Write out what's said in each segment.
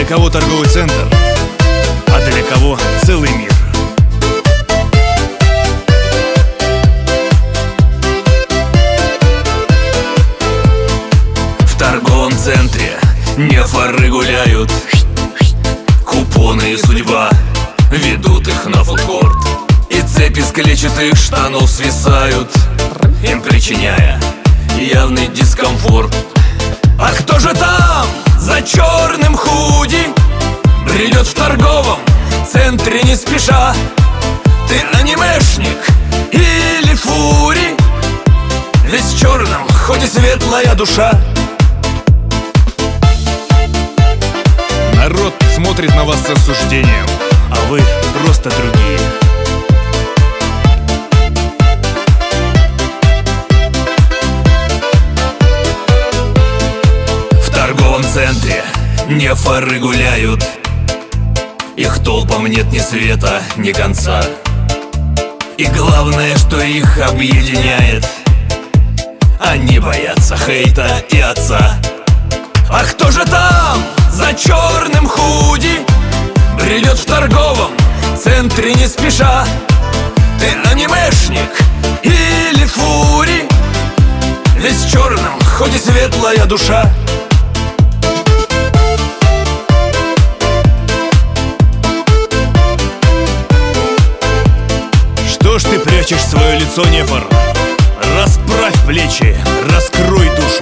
кого торговый центр, а для кого целый мир. В торговом центре нефоры гуляют, купоны и судьба ведут их на фудкорт. И цепи с клетчатых штанов свисают, им причиняя явный дискомфорт. А кто же там за черным худи бредет в торговом центре не спеша? Ты анимешник или фури? Весь в черном, хоть и светлая душа. Народ смотрит на вас с осуждением, а вы просто другие. В торговом центре нефоры гуляют, их толпам нет ни света, ни конца. И главное, что их объединяет, они боятся хейта и отца. А кто же там за черным худи бредет в торговом центре не спеша? Ты анимешник или фури? Весь в черном, хоть и светлая душа. Что ж ты прячешь свое лицо, нефор? Расправь плечи, раскрой душу.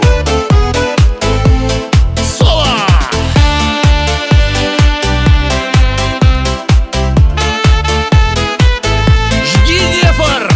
Жги, нефор!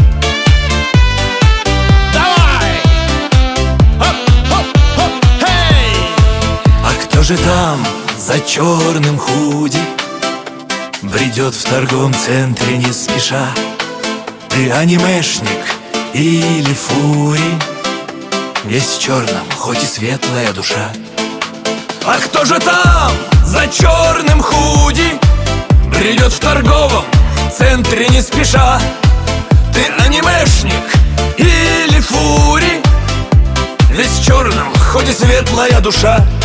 Давай! Хоп-хоп-хоп, хей! А кто же там за черным худи бредет в торговом центре не спеша? Ты анимешник или фури? Весь в черном, хоть и светлая душа. А кто же там за черным худи бредет в торговом центре не спеша? Ты анимешник или фури? Весь в черном, хоть и светлая душа.